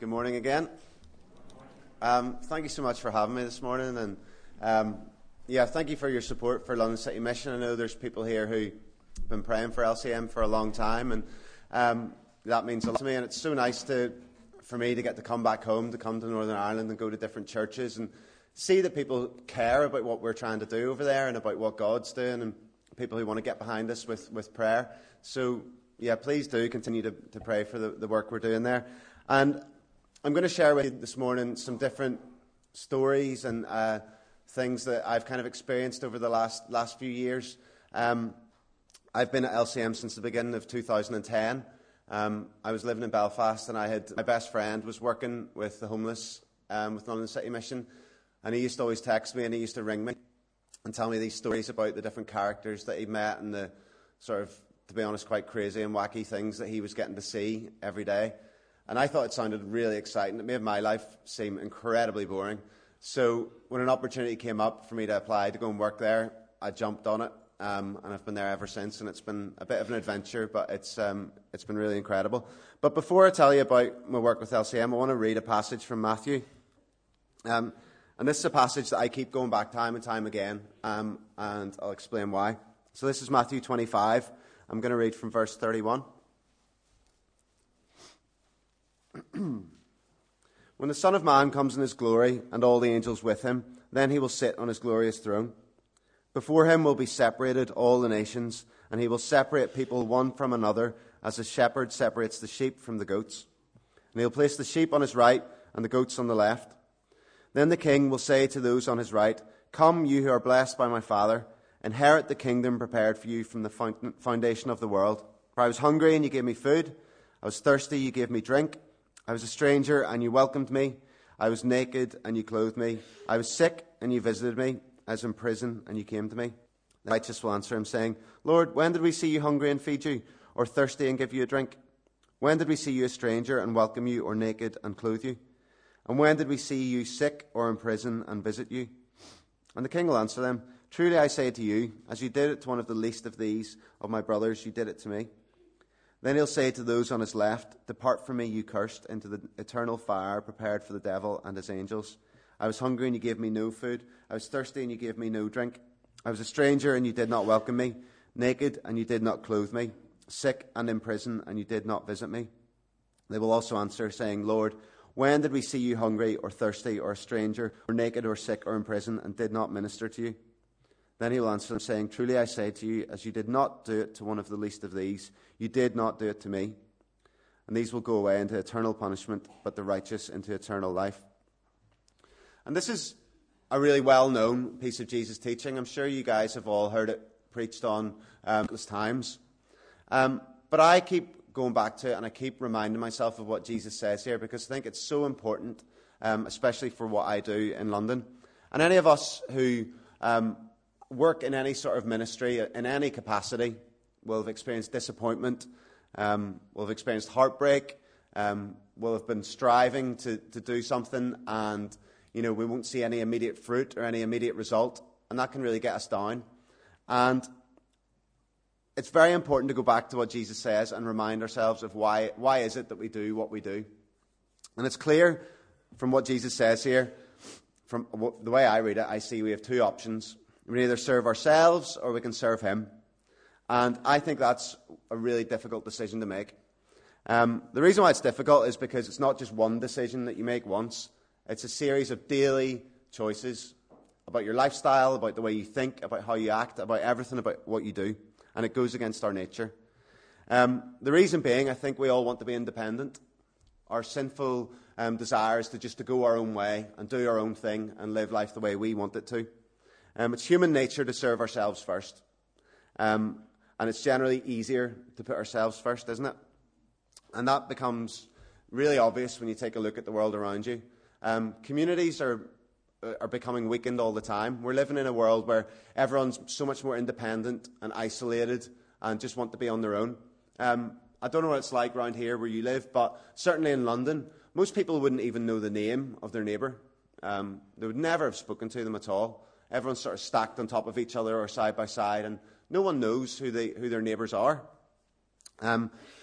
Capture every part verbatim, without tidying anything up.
Good morning again. Um, thank you so much for having me this morning, and um, yeah, thank you for your support for London City Mission. I know there's people here who've been praying for L C M for a long time, and um, that means a lot to me. And it's so nice to, for me to get to come back home, to come to Northern Ireland and go to different churches and see that people care about what we're trying to do over there and about what God's doing, and people who want to get behind us with, with prayer. So yeah, please do continue to, to pray for the, the work we're doing there. And I'm going to share with you this morning some different stories and uh, things that I've kind of experienced over the last last few years. Um, I've been at L C M since the beginning of two thousand ten. Um, I was living in Belfast, and I had my best friend was working with the homeless um, with London City Mission, and he used to always text me and he used to ring me and tell me these stories about the different characters that he met and the sort of, to be honest, quite crazy and wacky things that he was getting to see every day. And I thought it sounded really exciting. It made my life seem incredibly boring. So when an opportunity came up for me to apply to go and work there, I jumped on it, um, and I've been there ever since. And it's been a bit of an adventure, but it's um, it's been really incredible. But before I tell you about my work with L C M, I want to read a passage from Matthew. Um, and this is a passage that I keep going back time and time again, um, and I'll explain why. So this is Matthew twenty-five. I'm going to read from verse thirty-one. When the Son of Man comes in his glory, and all the angels with him, then he will sit on his glorious throne. Before him will be separated all the nations, and he will separate people one from another, as a shepherd separates the sheep from the goats. And he'll place the sheep on his right, and the goats on the left. Then the king will say to those on his right, "Come, you who are blessed by my Father, inherit the kingdom prepared for you from the foundation of the world. For I was hungry, and you gave me food. I was thirsty, you gave me drink. I was a stranger, and you welcomed me. I was naked, and you clothed me. I was sick, and you visited me. I was in prison, and you came to me." The righteous will answer him, saying, "Lord, when did we see you hungry and feed you, or thirsty and give you a drink? When did we see you a stranger and welcome you, or naked and clothe you? And when did we see you sick or in prison and visit you?" And the king will answer them, "Truly I say to you, as you did it to one of the least of these, of my brothers, you did it to me." Then he'll say to those on his left, "Depart from me, you cursed, into the eternal fire prepared for the devil and his angels. I was hungry, and you gave me no food. I was thirsty, and you gave me no drink. I was a stranger, and you did not welcome me. Naked, and you did not clothe me. Sick and in prison, and you did not visit me." They will also answer, saying, "Lord, when did we see you hungry or thirsty or a stranger or naked or sick or in prison and did not minister to you?" Then he will answer them, saying, "Truly I say to you, as you did not do it to one of the least of these, you did not do it to me." And these will go away into eternal punishment, but the righteous into eternal life. And this is a really well-known piece of Jesus' teaching. I'm sure you guys have all heard it preached on um, countless times. Um, but I keep going back to it, and I keep reminding myself of what Jesus says here, because I think it's so important, um, especially for what I do in London. And any of us who um, work in any sort of ministry, in any capacity, will have experienced disappointment, um, will have experienced heartbreak, um, will have been striving to, to do something, and you know we won't see any immediate fruit or any immediate result, and that can really get us down. And it's very important to go back to what Jesus says and remind ourselves of why why is it that we do what we do. And it's clear from what Jesus says here, from the way I read it, I see we have two options. We can either serve ourselves or we can serve him. And I think that's a really difficult decision to make. Um, the reason why it's difficult is because it's not just one decision that you make once. It's a series of daily choices about your lifestyle, about the way you think, about how you act, about everything about what you do. And it goes against our nature. Um, the reason being, I think we all want to be independent. Our sinful um, desire is to just to go our own way and do our own thing and live life the way we want it to. Um, it's human nature to serve ourselves first. Um, and it's generally easier to put ourselves first, isn't it? And that becomes really obvious when you take a look at the world around you. Um, communities are are becoming weakened all the time. We're living in a world where everyone's so much more independent and isolated and just want to be on their own. Um, I don't know what it's like around here where you live, but certainly in London, most people wouldn't even know the name of their neighbour. Um, they would never have spoken to them at all. Everyone's sort of stacked on top of each other or side by side, and no one knows who they who their neighbours are. Um,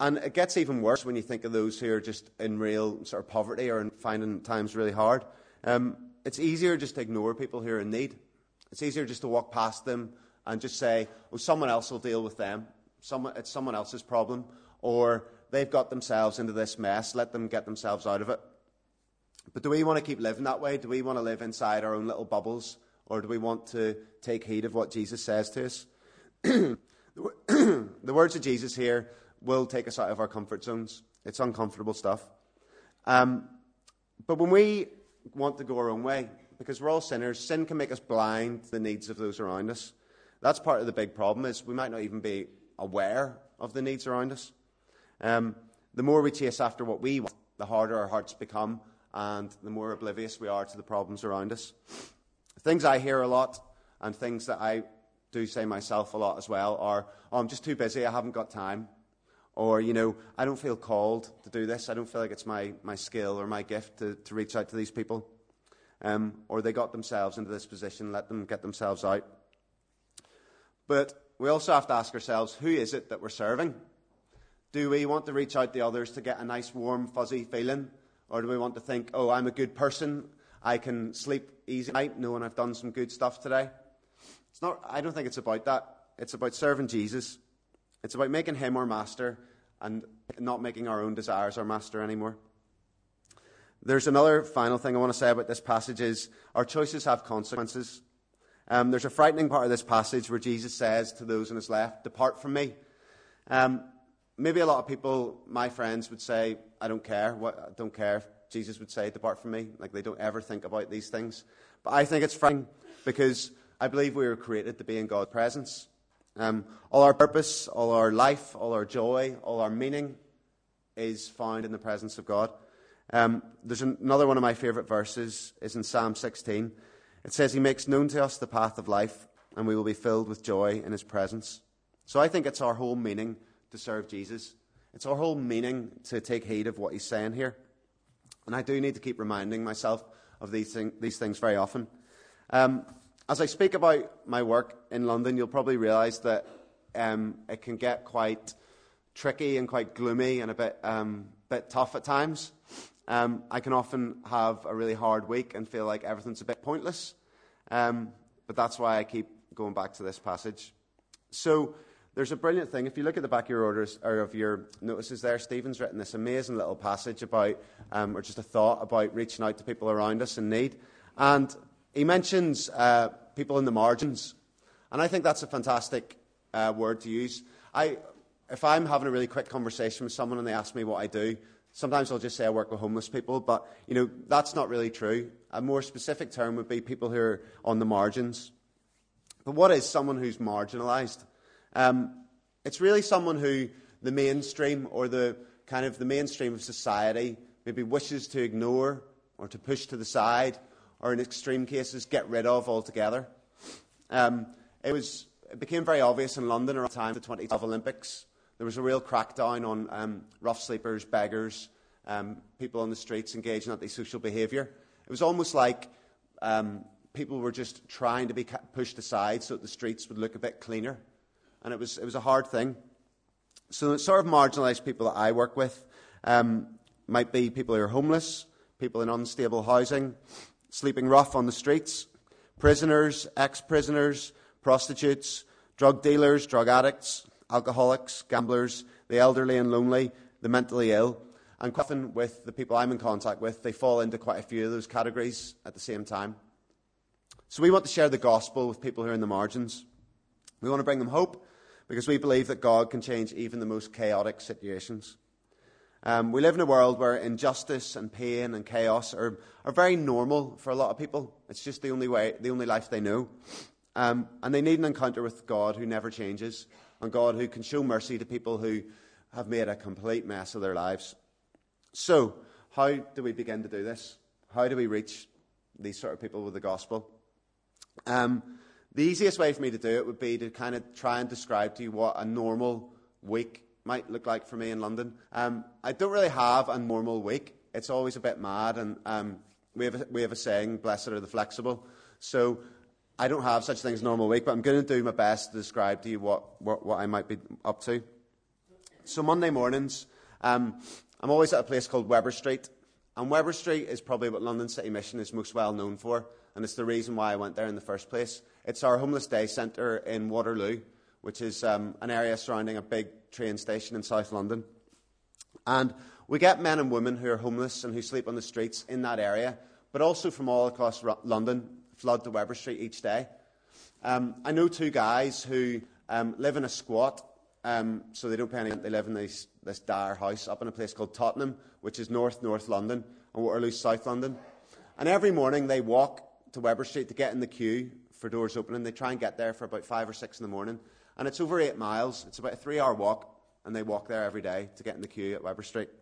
And it gets even worse when you think of those who are just in real sort of poverty or finding times really hard. Um, it's easier just to ignore people who are in need. It's easier just to walk past them and just say, oh, someone else will deal with them. Someone, it's someone else's problem. Or they've got themselves into this mess. Let them get themselves out of it. But do we want to keep living that way? Do we want to live inside our own little bubbles? Or do we want to take heed of what Jesus says to us? The words of Jesus here will take us out of our comfort zones. It's uncomfortable stuff. Um, but when we want to go our own way, because we're all sinners, sin can make us blind to the needs of those around us. That's part of the big problem, is we might not even be aware of the needs around us. Um, the more we chase after what we want, the harder our hearts become, and the more oblivious we are to the problems around us. Things I hear a lot, and things that I do say myself a lot as well, are, oh, I'm just too busy, I haven't got time. Or, you know, I don't feel called to do this. I don't feel like it's my, my skill or my gift to, to reach out to these people. Um, or they got themselves into this position, let them get themselves out. But we also have to ask ourselves, who is it that we're serving? Do we want to reach out to others to get a nice, warm, fuzzy feeling? Or do we want to think, oh, I'm a good person, I can sleep easy at night knowing I've done some good stuff today? It's not. I don't think it's about that. It's about serving Jesus. It's about making him our master and not making our own desires our master anymore. There's another final thing I want to say about this passage is our choices have consequences. Um, there's a frightening part of this passage where Jesus says to those on his left, depart from me. Um, maybe a lot of people, my friends, would say, I don't care. What, I don't care if Jesus would say, depart from me. Like they don't ever think about these things. But I think it's frightening because I believe we were created to be in God's presence. Um, all our purpose, all our life, all our joy, all our meaning is found in the presence of God. Um, there's an, another one of my favourite verses is in Psalm sixteen. It says, he makes known to us the path of life, and we will be filled with joy in his presence. So I think it's our whole meaning to serve Jesus. It's our whole meaning to take heed of what he's saying here. And I do need to keep reminding myself of these, thing, these things very often. Um, As I speak about my work in London, you'll probably realise that um, it can get quite tricky and quite gloomy and a bit, um, bit tough at times. Um, I can often have a really hard week and feel like everything's a bit pointless. Um, but that's why I keep going back to this passage. So there's a brilliant thing. If you look at the back of your orders or of your notices there, Stephen's written this amazing little passage about, um, or just a thought about reaching out to people around us in need. And he mentions uh, people in the margins, and I think that's a fantastic uh, word to use. I, if I'm having a really quick conversation with someone and they ask me what I do, sometimes I'll just say I work with homeless people, but you know that's not really true. A more specific term would be people who are on the margins. But what is someone who's marginalised? Um, it's really someone who the mainstream or the kind of the mainstream of society maybe wishes to ignore or to push to the side, or in extreme cases, get rid of altogether. Um, it was it became very obvious in London around the time of the twenty twelve Olympics. There was a real crackdown on um, rough sleepers, beggars, um, people on the streets engaging in antisocial behaviour. It was almost like um, people were just trying to be pushed aside so that the streets would look a bit cleaner. And it was it was a hard thing. So the sort of marginalised people that I work with um, might be people who are homeless, people in unstable housing, sleeping rough on the streets, prisoners, ex-prisoners, prostitutes, drug dealers, drug addicts, alcoholics, gamblers, the elderly and lonely, the mentally ill. And quite often with the people I'm in contact with, they fall into quite a few of those categories at the same time. So we want to share the gospel with people who are in the margins. We want to bring them hope because we believe that God can change even the most chaotic situations. Um, we live in a world where injustice and pain and chaos are, are very normal for a lot of people. It's just the only way, the only life they know. Um, and they need an encounter with God who never changes, and God who can show mercy to people who have made a complete mess of their lives. So, how do we begin to do this? How do we reach these sort of people with the gospel? Um, the easiest way for me to do it would be to kind of try and describe to you what a normal week might look like for me in London. Um, I don't really have a normal week. It's always a bit mad, and um, we have a, we have a saying, blessed are the flexible. So I don't have such things as a normal week, but I'm going to do my best to describe to you what, what, what I might be up to. So Monday mornings, um, I'm always at a place called Weber Street. And Weber Street is probably what London City Mission is most well known for. And it's the reason why I went there in the first place. It's our homeless day centre in Waterloo, which is um, an area surrounding a big train station in South London. And we get men and women who are homeless and who sleep on the streets in that area, but also from all across R- London, flood to Weber Street each day. Um, I know two guys who um, live in a squat, um, so they don't pay any rent. They live in this, this dire house up in a place called Tottenham, which is north, North London, and Waterloo, South London. And every morning they walk to Weber Street to get in the queue for doors opening. They try and get there for about five or six in the morning. And it's over eight miles. It's about a three-hour walk, and they walk there every day to get in the queue at Weber Street.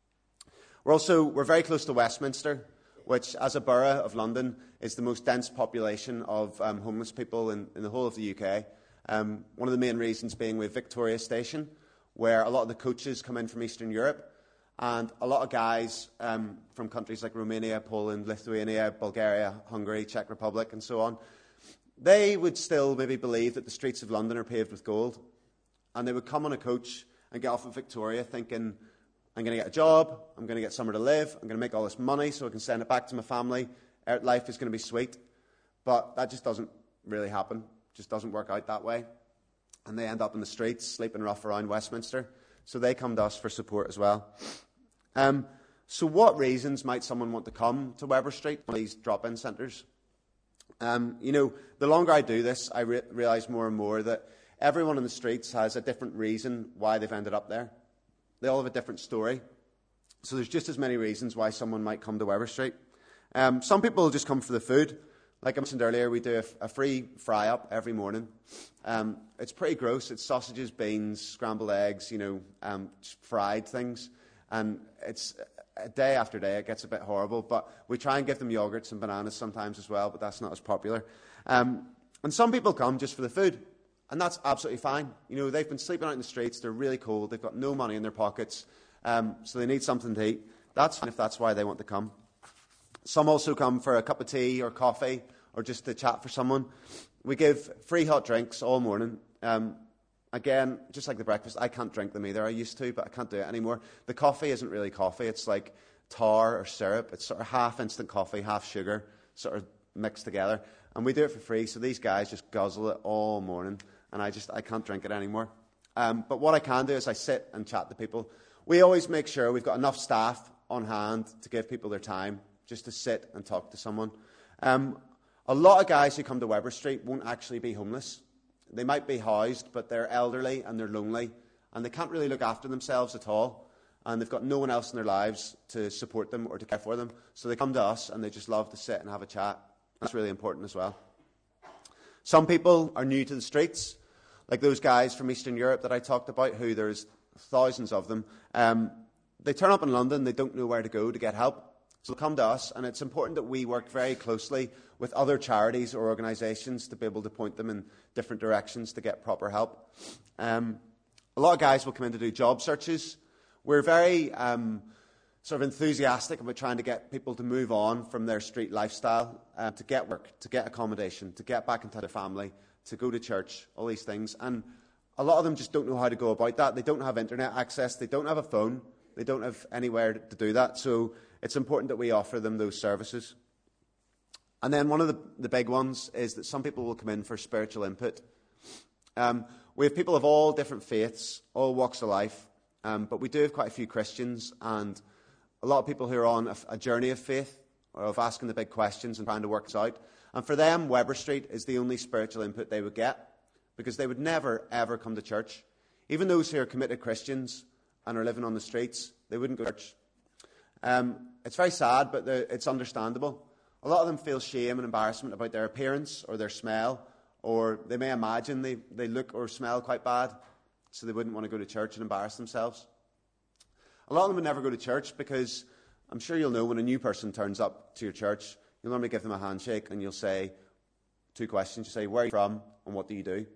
We're also we're very close to Westminster, which, as a borough of London, is the most dense population of um, homeless people in, in the whole of the U K. Um, one of the main reasons being we have Victoria Station, where a lot of the coaches come in from Eastern Europe, and a lot of guys um, from countries like Romania, Poland, Lithuania, Bulgaria, Hungary, Czech Republic, and so on, they would still maybe believe that the streets of London are paved with gold. And they would come on a coach and get off of Victoria thinking, I'm going to get a job, I'm going to get somewhere to live, I'm going to make all this money so I can send it back to my family. Life is going to be sweet. But that just doesn't really happen. It just doesn't work out that way. And they end up in the streets, sleeping rough around Westminster. So they come to us for support as well. Um, so what reasons might someone want to come to Weber Street, one of these drop-in centres? Um, you know, the longer I do this, I re- realise more and more that everyone in the streets has a different reason why they've ended up there. They all have a different story. So there's just as many reasons why someone might come to Weber Street. Um, some people just come for the food. Like I mentioned earlier, we do a, a free fry-up every morning. Um, it's pretty gross. It's sausages, beans, scrambled eggs, you know, um, fried things. And it's uh, day after day, it gets a bit horrible. But we try and give them yogurts and bananas sometimes as well, but that's not as popular. Um, and some people come just for the food. And that's absolutely fine. You know, they've been sleeping out in the streets. They're really cold. They've got no money in their pockets. Um, so they need something to eat. That's fine if that's why they want to come. Some also come for a cup of tea or coffee or just to chat for someone. We give free hot drinks all morning. Um, again, just like the breakfast, I can't drink them either. I used to, but I can't do it anymore. The coffee isn't really coffee. It's like tar or syrup. It's sort of half instant coffee, half sugar, sort of mixed together. And we do it for free. So these guys just guzzle it all morning. And I just, I can't drink it anymore. Um, but what I can do is I sit and chat to people. We always make sure we've got enough staff on hand to give people their time, just to sit and talk to someone. Um, a lot of guys who come to Weber Street won't actually be homeless. They might be housed, but they're elderly and they're lonely. And they can't really look after themselves at all. And they've got no one else in their lives to support them or to care for them. So they come to us and they just love to sit and have a chat. That's really important as well. Some people are new to the streets, like those guys from Eastern Europe that I talked about, who there's thousands of them. Um, they turn up in London, they don't know where to go to get help. So they come to us, and it's important that we work very closely with other charities or organisations to be able to point them in different directions to get proper help. Um, a lot of guys will come in to do job searches. We're very um, sort of enthusiastic about trying to get people to move on from their street lifestyle, uh, to get work, to get accommodation, to get back into their family, to go to church, all these things. And a lot of them just don't know how to go about that. They don't have internet access. They don't have a phone. They don't have anywhere to do that. So it's important that we offer them those services. And then one of the, the big ones is that some people will come in for spiritual input. Um, we have people of all different faiths, all walks of life, um, but we do have quite a few Christians and a lot of people who are on a, a journey of faith or of asking the big questions and trying to work this out. And for them, Weber Street is the only spiritual input they would get because they would never, ever come to church. Even those who are committed Christians and are living on the streets, they wouldn't go to church. Um, it's very sad, but it's understandable. A lot of them feel shame and embarrassment about their appearance or their smell, or they may imagine they, they look or smell quite bad, so they wouldn't want to go to church and embarrass themselves. A lot of them would never go to church because I'm sure you'll know when a new person turns up to your church, you'll normally give them a handshake and you'll say two questions. You say, where are you from and what do you do?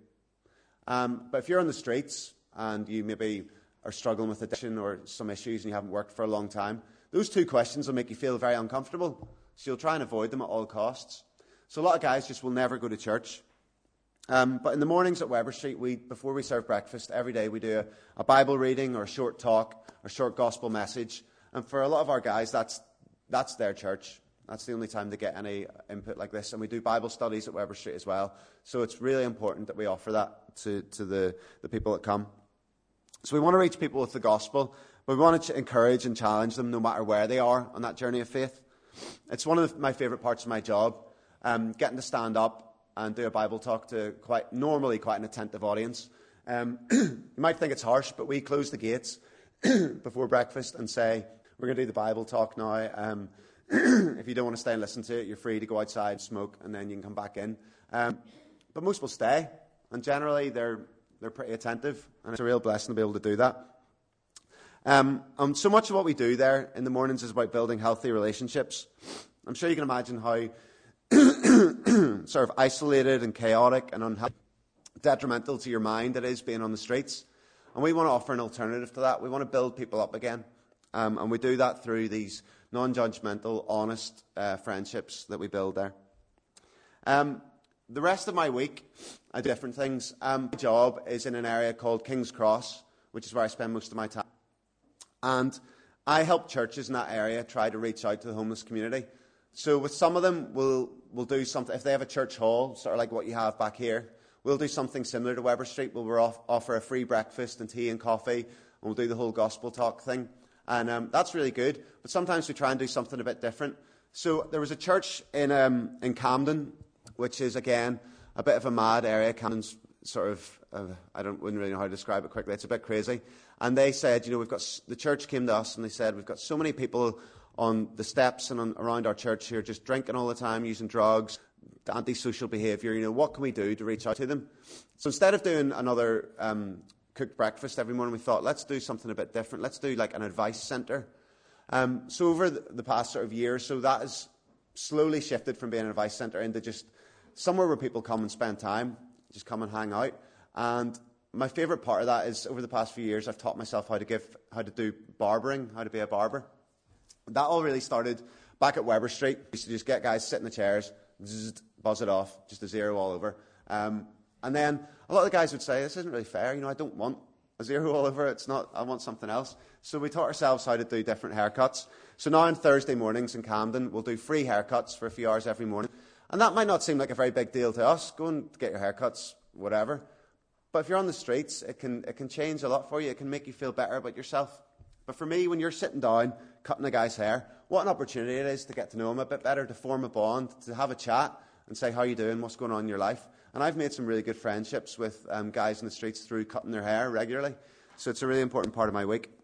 Um, but if you're on the streets and you maybe are struggling with addiction or some issues and you haven't worked for a long time, those two questions will make you feel very uncomfortable. So you'll try and avoid them at all costs. So a lot of guys just will never go to church. Um, but in the mornings at Weber Street, we, before we serve breakfast, every day we do a, a Bible reading or a short talk or short gospel message. And for a lot of our guys, that's that's their church. That's the only time they get any input like this. And we do Bible studies at Weber Street as well. So it's really important that we offer that to, to the, the people that come. So we want to reach people with the gospel, but we want to encourage and challenge them no matter where they are on that journey of faith. It's one of the, my favourite parts of my job, um, getting to stand up and do a Bible talk to quite normally quite an attentive audience. Um, you might think it's harsh, but we close the gates before breakfast and say, we're going to do the Bible talk now. Um, if you don't want to stay and listen to it, you're free to go outside, smoke, and then you can come back in. Um, but most will stay, and generally they're they're pretty attentive, and it's a real blessing to be able to do that. Um, um, so much of what we do there in the mornings is about building healthy relationships. I'm sure you can imagine how sort of isolated and chaotic and unhealthy, detrimental to your mind it is being on the streets. And we want to offer an alternative to that. We want to build people up again. Um, and we do that through these non-judgmental, honest uh, friendships that we build there. Um, the rest of my week, I do different things. Um, my job is in an area called King's Cross, which is where I spend most of my time. And I help churches in that area try to reach out to the homeless community. So with some of them, we'll, we'll do something. If they have a church hall, sort of like what you have back here, we'll do something similar to Weber Street. We'll off, offer a free breakfast and tea and coffee, and we'll do the whole gospel talk thing. And um, that's really good. But sometimes we try and do something a bit different. So there was a church in um, in Camden, which is, again, a bit of a mad area. Camden's sort of, uh, I don't wouldn't really know how to describe it quickly. It's a bit crazy. And they said, you know, we've got, the church came to us and they said, we've got so many people on the steps and on, around our church here just drinking all the time, using drugs, antisocial behaviour. You know, what can we do to reach out to them? So instead of doing another um, cooked breakfast every morning, we thought, let's do something a bit different. Let's do like an advice centre. Um, so over the, the past sort of year, so that has slowly shifted from being an advice centre into just somewhere where people come and spend time, just come and hang out. And my favourite part of that is over the past few years, I've taught myself how to give, how to do barbering, how to be a barber. That all really started back at Weber Street. We used to just get guys sit in the chairs, zzz, buzz it off, just a zero all over. Um, and then a lot of the guys would say, this isn't really fair, you know, I don't want a zero all over, it's not, I want something else. So we taught ourselves how to do different haircuts. So now on Thursday mornings in Camden, we'll do free haircuts for a few hours every morning. And that might not seem like a very big deal to us, go and get your haircuts, whatever. But if you're on the streets, it can it can change a lot for you. It can make you feel better about yourself. But for me, when you're sitting down, cutting a guy's hair, what an opportunity it is to get to know him a bit better, to form a bond, to have a chat and say, how are you doing, what's going on in your life? And I've made some really good friendships with um, guys in the streets through cutting their hair regularly. So it's a really important part of my week.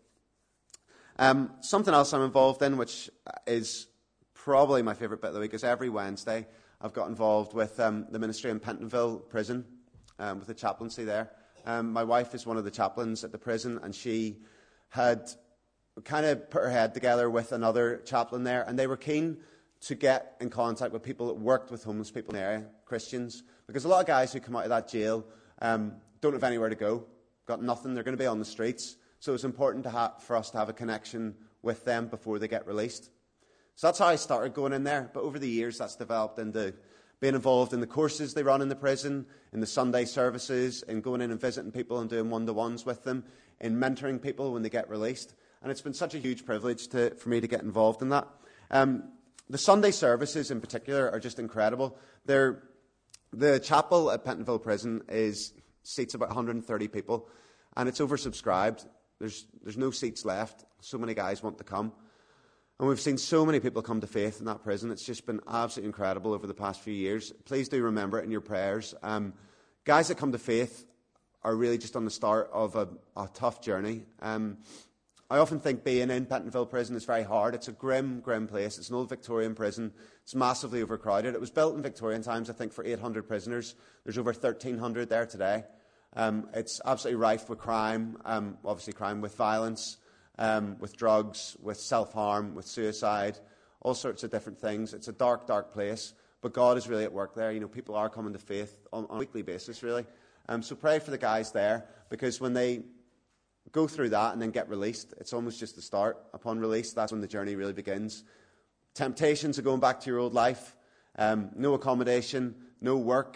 Um, something else I'm involved in, which is probably my favourite bit of the week, is every Wednesday I've got involved with um, the ministry in Pentonville Prison, um, with the chaplaincy there. Um, my wife is one of the chaplains at the prison, and she had kind of put her head together with another chaplain there, and they were keen to get in contact with people that worked with homeless people in the area, Christians, because a lot of guys who come out of that jail um, don't have anywhere to go, got nothing, they're going to be on the streets. So it's important to ha- for us to have a connection with them before they get released. So that's how I started going in there. But over the years, that's developed into being involved in the courses they run in the prison, in the Sunday services, in going in and visiting people and doing one-to-ones with them, in mentoring people when they get released. And it's been such a huge privilege to, for me to get involved in that. Um, the Sunday services in particular are just incredible. They're, the chapel at Pentonville Prison is seats about one hundred thirty people, and it's oversubscribed. There's, there's no seats left. So many guys want to come. And we've seen so many people come to faith in that prison. It's just been absolutely incredible over the past few years. Please do remember it in your prayers. Um, guys that come to faith are really just on the start of a, a tough journey. Um, I often think being in Pentonville Prison is very hard. It's a grim, grim place. It's an old Victorian prison. It's massively overcrowded. It was built in Victorian times, I think, for eight hundred prisoners. There's over thirteen hundred there today. Um, it's absolutely rife with crime, um, obviously crime with violence, um, with drugs, with self-harm, with suicide, all sorts of different things. It's a dark, dark place, but God is really at work there. You know, people are coming to faith on, on a weekly basis, really. Um, so pray for the guys there, because when they go through that and then get released, it's almost just the start. Upon release, that's when the journey really begins. Temptations of going back to your old life, um, no accommodation, no work,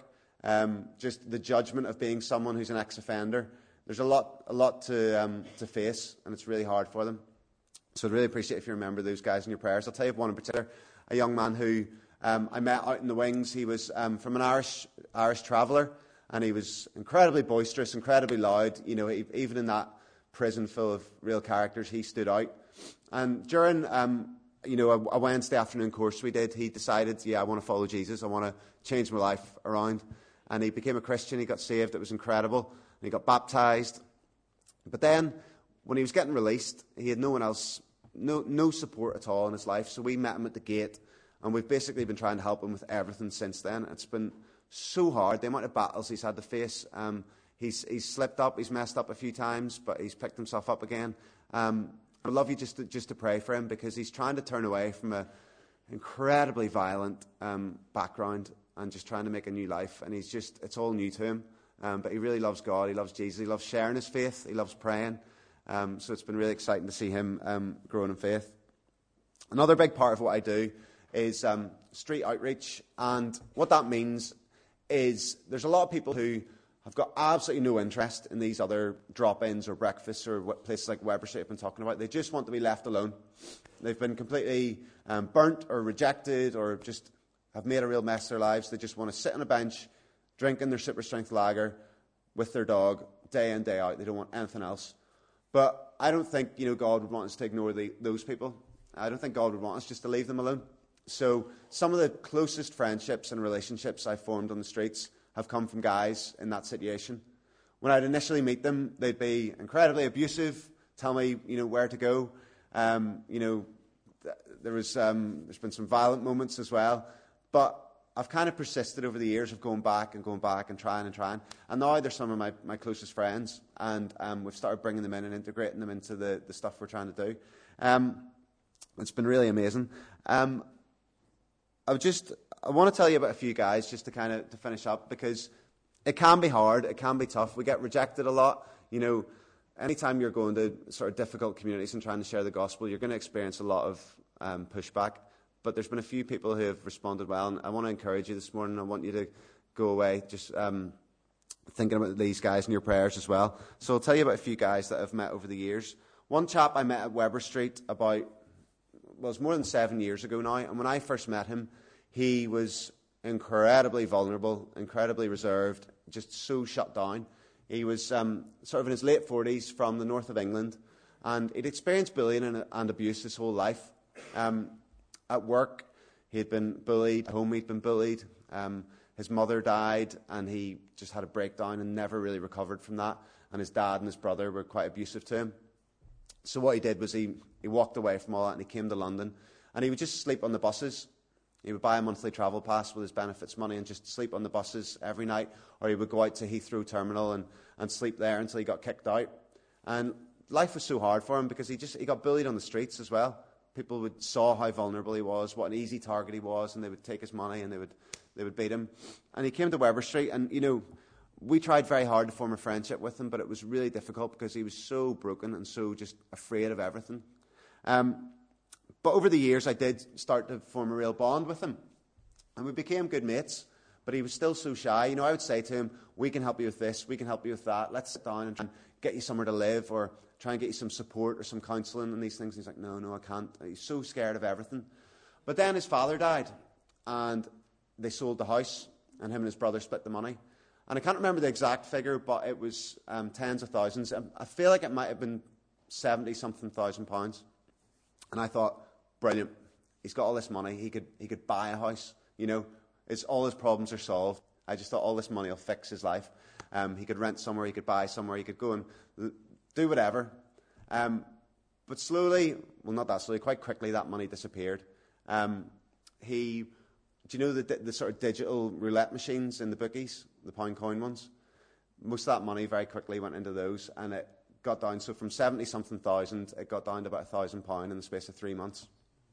um, just the judgment of being someone who's an ex-offender. There's a lot, a lot to um, to face, and it's really hard for them. So I'd really appreciate if you remember those guys in your prayers. I'll tell you of one in particular, a young man who um, I met out in the wings. He was um, from an Irish Irish traveller, and he was incredibly boisterous, incredibly loud. You know, even in that prison full of real characters, he stood out. And during um, you know a, a Wednesday afternoon course we did, he decided, yeah, I want to follow Jesus. I want to change my life around. And he became a Christian. He got saved. It was incredible. And he got baptized. But then, when he was getting released, he had no one else, no no support at all in his life. So we met him at the gate, and we've basically been trying to help him with everything since then. It's been so hard, the amount of battles he's had to face. Um, he's he's slipped up, he's messed up a few times, but he's picked himself up again. Um, I'd love you just to, just to pray for him, because he's trying to turn away from an incredibly violent um, background and just trying to make a new life. And he's just, it's all new to him. Um, but he really loves God, he loves Jesus, he loves sharing his faith, he loves praying. Um, so it's been really exciting to see him um, growing in faith. Another big part of what I do is um, street outreach. And what that means is there's a lot of people who have got absolutely no interest in these other drop-ins or breakfasts or places like Weber Street I've been talking about. They just want to be left alone. They've been completely um, burnt or rejected, or just have made a real mess of their lives. They just want to sit on a bench, drinking their super strength lager with their dog day in, day out. They don't want anything else. But I don't think, you know, God would want us to ignore the, those people. I don't think God would want us just to leave them alone. So some of the closest friendships and relationships I formed on the streets have come from guys in that situation. When I'd initially meet them, they'd be incredibly abusive, tell me, you know, where to go. Um, you know, th- there was um, there's been some violent moments as well. But I've kind of persisted over the years of going back and going back and trying and trying. And now they're some of my, my closest friends, and um, we've started bringing them in and integrating them into the, the stuff we're trying to do. Um, it's been really amazing. Um, I would just I want to tell you about a few guys just to kind of to finish up, because it can be hard, it can be tough. We get rejected a lot. You know, anytime you're going to sort of difficult communities and trying to share the gospel, you're going to experience a lot of um, pushback. But there's been a few people who have responded well, and I want to encourage you this morning. I want you to go away just um, thinking about these guys in your prayers as well. So I'll tell you about a few guys that I've met over the years. One chap I met at Weber Street about, well, it's more than seven years ago now, and when I first met him, he was incredibly vulnerable, incredibly reserved, just so shut down. He was um, sort of in his late forties from the north of England, and he'd experienced bullying and, and abuse his whole life. Um, At work, he had been bullied. At home, he'd been bullied. Um, his mother died, and he just had a breakdown and never really recovered from that. And his dad and his brother were quite abusive to him. So what he did was he, he walked away from all that, and he came to London. And he would just sleep on the buses. He would buy a monthly travel pass with his benefits money and just sleep on the buses every night. Or he would go out to Heathrow Terminal and, and sleep there until he got kicked out. And life was so hard for him because he just he got bullied on the streets as well. People would saw how vulnerable he was, what an easy target he was, and they would take his money and they would they would beat him. And he came to Weber Street, and you know, we tried very hard to form a friendship with him, but it was really difficult because he was so broken and so just afraid of everything. Um, but over the years, I did start to form a real bond with him, and we became good mates. But he was still so shy. You know, I would say to him, "We can help you with this. We can help you with that. Let's sit down and try and get you somewhere to live, or try and get you some support or some counselling and these things." And he's like, no, no, I can't. He's so scared of everything. But then his father died, and they sold the house, and him and his brother split the money. And I can't remember the exact figure, but it was um, tens of thousands. I feel like it might have been seventy-something thousand pounds. And I thought, brilliant. He's got all this money. He could he could buy a house. You know, it's all his problems are solved. I just thought all this money will fix his life. Um, he could rent somewhere. He could buy somewhere. He could go and do whatever. Um, but slowly, well, not that slowly, quite quickly, that money disappeared. Um, he, do you know the, the sort of digital roulette machines in the bookies, the pound coin ones? Most of that money very quickly went into those, and it got down. So from seventy-something thousand, it got down to about a thousand pound in the space of three months.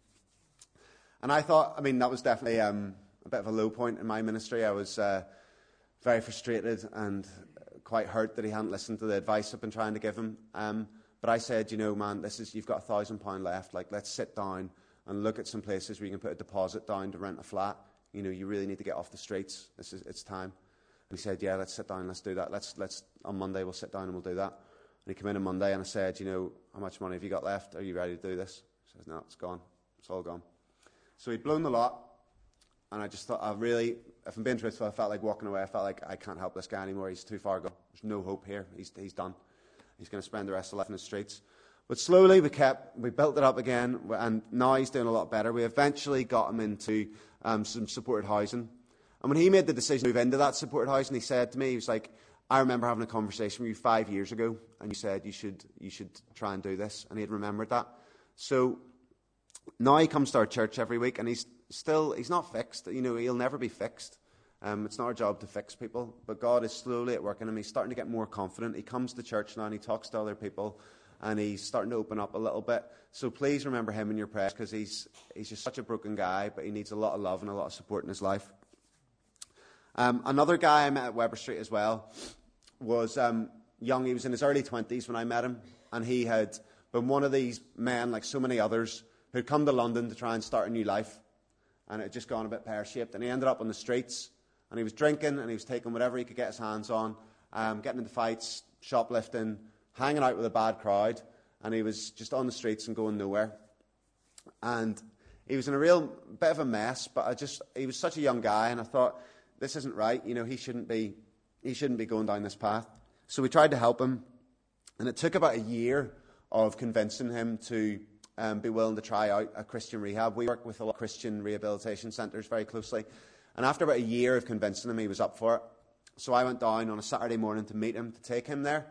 And I thought, I mean, that was definitely um, a bit of a low point in my ministry. I was uh, very frustrated and quite hurt that he hadn't listened to the advice I've been trying to give him. Um, but I said, you know, man, this is you've got a thousand pound left. Like, let's sit down and look at some places where you can put a deposit down to rent a flat. You know, you really need to get off the streets. This is it's time. he said, yeah, let's sit down, let's do that. Let's, let's on Monday we'll sit down and we'll do that. And he came in on Monday and I said, you know, how much money have you got left? Are you ready to do this? He says, no, it's gone. It's all gone. So he'd blown the lot. And I just thought, I really, if I'm being truthful, I felt like walking away. I felt like I can't help this guy anymore. He's too far gone. There's no hope here. He's, he's done. He's going to spend the rest of life in the streets. But slowly we kept, we built it up again, and now he's doing a lot better. We eventually got him into um, some supported housing. And when he made the decision to move into that supported housing, he said to me, he was like, I remember having a conversation with you five years ago, and you said you should, you should try and do this. And he had remembered that. So now he comes to our church every week, and he's still, he's not fixed. You know, he'll never be fixed. Um, it's not our job to fix people, but God is slowly at work in him. He's starting to get more confident. He comes to church now and he talks to other people, and he's starting to open up a little bit. So please remember him in your prayers, because he's he's just such a broken guy, but he needs a lot of love and a lot of support in his life. Um, another guy I met at Weber Street as well was um, young. He was in his early twenties when I met him, and he had been one of these men, like so many others, who'd come to London to try and start a new life. And it had just gone a bit pear-shaped. And he ended up on the streets, and he was drinking, and he was taking whatever he could get his hands on, um, getting into fights, shoplifting, hanging out with a bad crowd. And he was just on the streets and going nowhere. And he was in a real bit of a mess, but I just, he was such a young guy, and I thought, this isn't right. You know, he shouldn't be, he shouldn't be going down this path. So we tried to help him. And it took about a year of convincing him to Um, be willing to try out a Christian rehab. We work with a lot of Christian rehabilitation centres very closely. And after about a year of convincing him, he was up for it. So I went down on a Saturday morning to meet him, to take him there.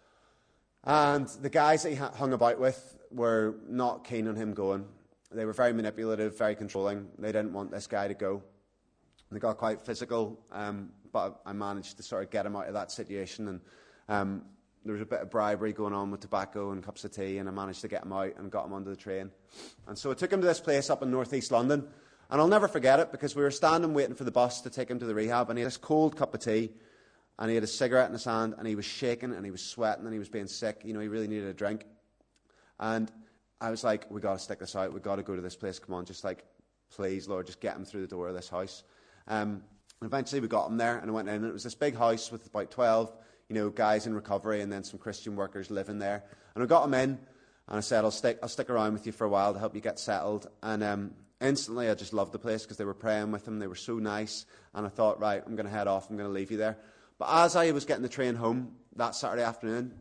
And the guys that he hung about with were not keen on him going. They were very manipulative, very controlling. They didn't want this guy to go. They got quite physical, um, but I managed to sort of get him out of that situation. And um, there was a bit of bribery going on with tobacco and cups of tea, and I managed to get him out and got him onto the train. And so I took him to this place up in northeast London, and I'll never forget it, because we were standing waiting for the bus to take him to the rehab, and he had this cold cup of tea, and he had a cigarette in his hand, and he was shaking, and he was sweating, and he was being sick. You know, he really needed a drink. And I was like, we got to stick this out. We got to go to this place. Come on, just like, please, Lord, just get him through the door of this house. Um, and eventually we got him there, and I went in, and it was this big house with about twelve you know, guys in recovery, and then some Christian workers living there. And I got him in, and I said, I'll stick, I'll stick around with you for a while to help you get settled. And um, instantly I just loved the place, because they were praying with him. They were so nice. And I thought, right, I'm going to head off. I'm going to leave you there. But as I was getting the train home that Saturday afternoon,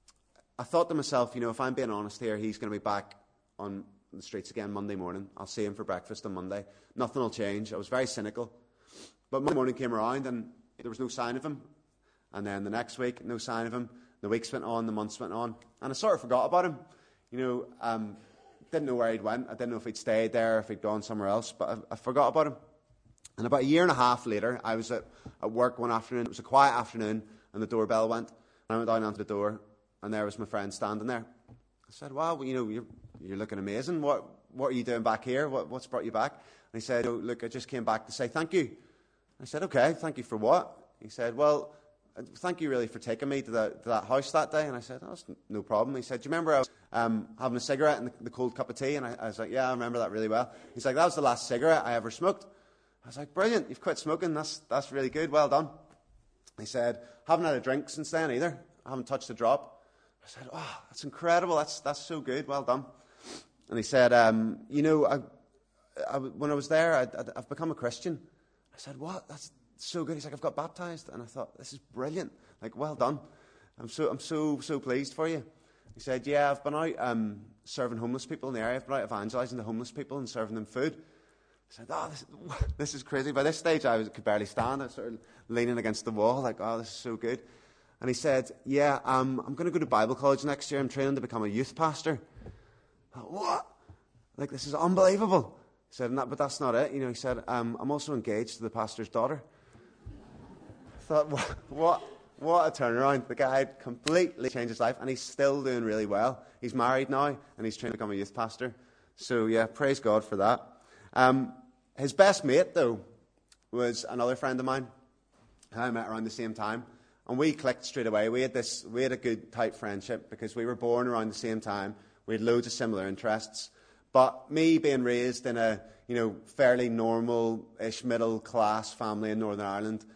I thought to myself, you know, if I'm being honest here, he's going to be back on the streets again Monday morning. I'll see him for breakfast on Monday. Nothing will change. I was very cynical. But Monday morning came around, and there was no sign of him. And then the next week, no sign of him. The weeks went on, the months went on. And I sort of forgot about him. You know, um, didn't know where he'd went. I didn't know if he'd stayed there, if he'd gone somewhere else. But I, I forgot about him. And about a year and a half later, I was at, at work one afternoon. It was a quiet afternoon, and the doorbell went. And I went down onto the door, and there was my friend standing there. I said, wow, well, you know, you're, you're looking amazing. What, what are you doing back here? What, what's brought you back? And he said, oh, look, I just came back to say thank you. I said, okay, thank you for what? He said, well, thank you really for taking me to, the, to that house that day. And I said, oh, that's no problem. He said, do you remember I was um, having a cigarette and the, the cold cup of tea? And I, I was like, yeah, I remember that really well. He's like, that was the last cigarette I ever smoked. I was like, brilliant, you've quit smoking. That's, that's really good, well done. He said, haven't had a drink since then either. I haven't touched a drop. I said, oh, that's incredible. That's, that's so good, well done. And he said, um, you know, I, I, when I was there, I, I, I've become a Christian. I said, what? That's so good. He's like, I've got baptized. And I thought, this is brilliant. Like, well done. I'm so I'm so, so pleased for you. He said, yeah, I've been out um, serving homeless people in the area. I've been out evangelizing the homeless people and serving them food. I said, oh, this, this is crazy. By this stage, I was, could barely stand. I was sort of leaning against the wall, like, oh, this is so good. And he said, yeah, um, I'm going to go to Bible college next year. I'm training to become a youth pastor. I thought, what? Like, this is unbelievable. He said, but that's not it. You know, he said, um, I'm also engaged to the pastor's daughter. I thought, what, what, what a turnaround. The guy had completely changed his life, and he's still doing really well. He's married now, and he's trying to become a youth pastor. So, yeah, praise God for that. Um, his best mate, though, was another friend of mine who I met around the same time. And we clicked straight away. We had this, we had a good, tight friendship because we were born around the same time. We had loads of similar interests. But me being raised in a, you know, fairly normal-ish middle-class family in Northern Ireland,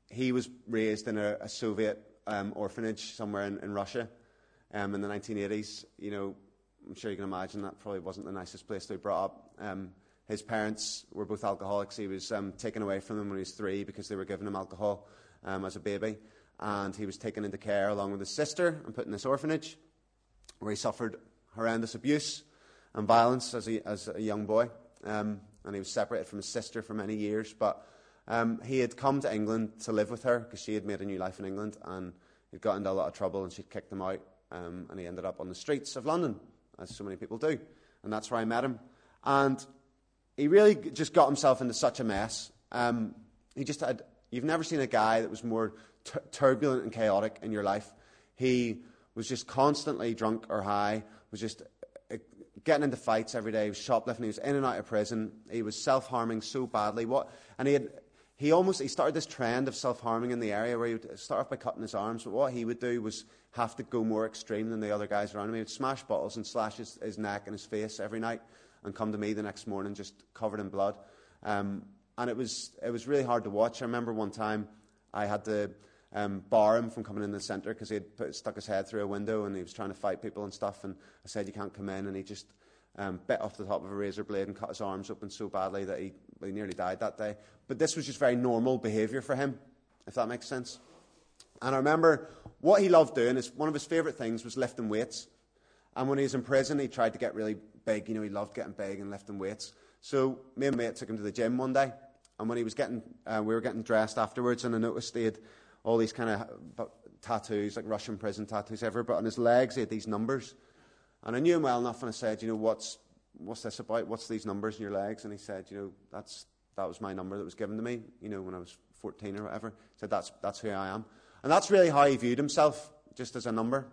he was raised in a, a Soviet um, orphanage somewhere in, in Russia um, in the nineteen eighties. You know, I'm sure you can imagine that probably wasn't the nicest place to be brought up. Um, his parents were both alcoholics. He was um, taken away from them when he was three because they were giving him alcohol um, as a baby. And he was taken into care along with his sister and put in this orphanage where he suffered horrendous abuse and violence as a, as a young boy. Um, and he was separated from his sister for many years. But um, he had come to England to live with her because she had made a new life in England, and he'd got into a lot of trouble and she'd kicked him out. Um, and he ended up on the streets of London, as so many people do. And that's where I met him. And he really just got himself into such a mess. Um, he just had, you've never seen a guy that was more t- turbulent and chaotic in your life. He was just constantly drunk or high, was just uh, getting into fights every day. He was shoplifting. He was in and out of prison. He was self-harming so badly. What? And he had, he almost he started this trend of self-harming in the area where he would start off by cutting his arms. But what he would do was have to go more extreme than the other guys around him. He would smash bottles and slash his, his neck and his face every night, and come to me the next morning just covered in blood. Um, and it was it was really hard to watch. I remember one time I had to um, bar him from coming in the centre because he had put, stuck his head through a window and he was trying to fight people and stuff. And I said, you can't come in. And he just um, bit off the top of a razor blade and cut his arms open so badly that he, he nearly died that day. But this was just very normal behaviour for him, if that makes sense. And I remember what he loved doing is one of his favourite things was lifting weights. And when he was in prison, he tried to get really big. You know, he loved getting big and lifting weights. So me and my mate took him to the gym one day. And when he was getting, uh, we were getting dressed afterwards, and I noticed he had all these kind of tattoos, like Russian prison tattoos everywhere. But on his legs, he had these numbers. And I knew him well enough, and I said, you know, what's what's this about? What's these numbers in your legs? And he said, you know, that's that was my number that was given to me, you know, when I was fourteen or whatever. He said, that's, that's who I am. And that's really how he viewed himself, just as a number.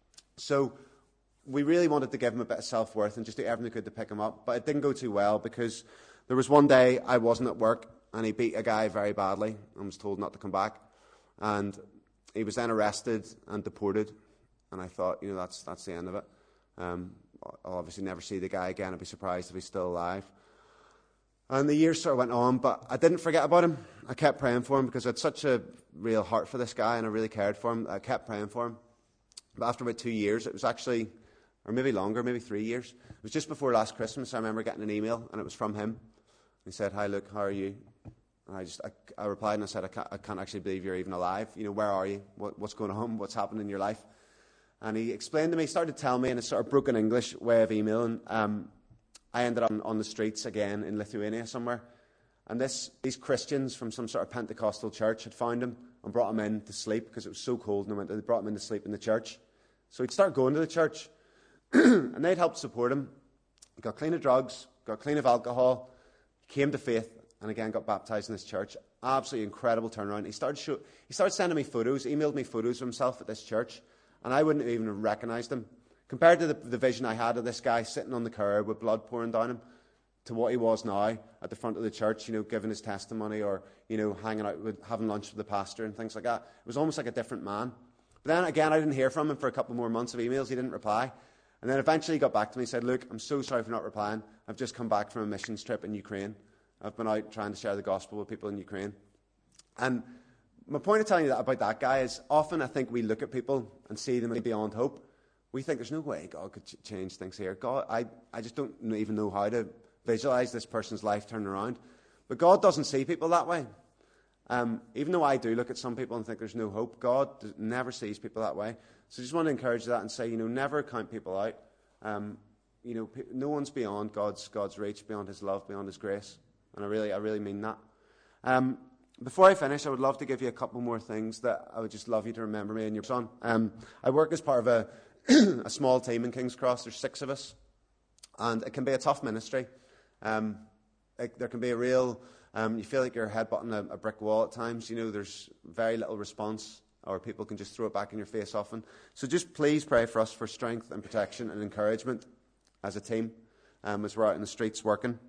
So we really wanted to give him a bit of self-worth and just do everything we could to pick him up. But it didn't go too well because there was one day I wasn't at work and he beat a guy very badly and was told not to come back. And he was then arrested and deported. And I thought, you know, that's that's the end of it. Um, I'll obviously never see the guy again. I'd be surprised if he's still alive. And the years sort of went on, but I didn't forget about him. I kept praying for him because I had such a real heart for this guy and I really cared for him. I kept praying for him. But after about two years, it was actually, or maybe longer, maybe three years. It was just before last Christmas. I remember getting an email, and it was from him. He said, "Hi, Luke, how are you?" And I just, I, I replied and I said, I can't, I can't actually believe you're even alive. You know, where are you? What, what's going on? What's happened in your life? And he explained to me, started to tell me in a sort of broken English way of emailing. Um, I ended up on, on the streets again in Lithuania somewhere. And this, these Christians from some sort of Pentecostal church had found him and brought him in to sleep because it was so cold in the winter. They brought him in to sleep in the church. So he'd start going to the church and they'd help support him. He got clean of drugs, got clean of alcohol, came to faith, and again got baptized in this church. Absolutely incredible turnaround. He started show, he started sending me photos, emailed me photos of himself at this church, and I wouldn't have even recognised him. Compared to the, the vision I had of this guy sitting on the curb with blood pouring down him, to what he was now at the front of the church, you know, giving his testimony or, you know, hanging out with, having lunch with the pastor and things like that. It was almost like a different man. But then again, I didn't hear from him for a couple more months of emails. He didn't reply. And then eventually he got back to me and said, "Look, I'm so sorry for not replying. I've just come back from a missions trip in Ukraine. I've been out trying to share the gospel with people in Ukraine." And my point of telling you that about that guy is often I think we look at people and see them beyond hope. We think there's no way God could ch- change things here. God, I, I just don't even know how to visualize this person's life turning around. But God doesn't see people that way. Um, even though I do look at some people and think there's no hope, God never sees people that way. So I just want to encourage that and say, you know, never count people out. Um, you know, pe- no one's beyond God's God's reach, beyond His love, beyond His grace. And I really, I really mean that. Um, before I finish, I would love to give you a couple more things that I would just love you to remember me and your son. Um, I work as part of a, a small team in King's Cross. There's six of us. And it can be a tough ministry. Um, it, there can be a real, um, you feel like you're headbutting a, a brick wall at times. You know, there's very little response, or people can just throw it back in your face often. So just please pray for us for strength and protection and encouragement as a team um, as we're out in the streets working.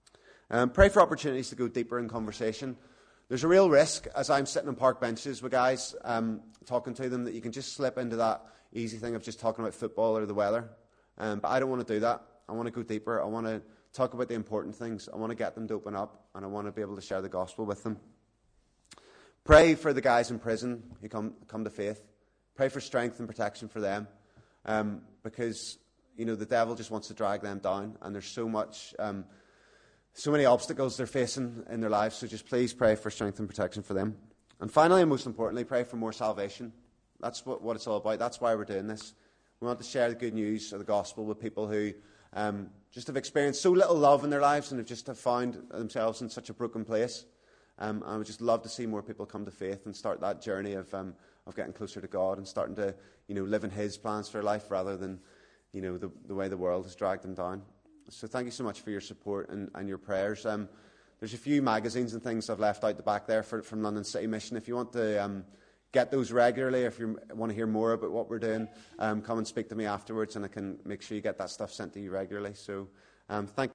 Um, pray for opportunities to go deeper in conversation. There's a real risk, as I'm sitting on park benches with guys, um, talking to them, that you can just slip into that easy thing of just talking about football or the weather. Um, but I don't want to do that. I want to go deeper. I want to talk about the important things. I want to get them to open up, and I want to be able to share the gospel with them. Pray for the guys in prison who come, come to faith. Pray for strength and protection for them. Um, because, you know, the devil just wants to drag them down. And there's so much, um, so many obstacles they're facing in their lives. So just please pray for strength and protection for them. And finally, and most importantly, pray for more salvation. That's what, what it's all about. That's why we're doing this. We want to share the good news of the gospel with people who um, just have experienced so little love in their lives and have just have found themselves in such a broken place. Um, I would just love to see more people come to faith and start that journey of um, of getting closer to God and starting to, you know, live in His plans for life rather than, you know, the, the way the world has dragged them down. So thank you so much for your support and, and your prayers. Um, there's a few magazines and things I've left out the back there for, from London City Mission. If you want to um, get those regularly, if you want to hear more about what we're doing, um, come and speak to me afterwards, and I can make sure you get that stuff sent to you regularly. So um, thank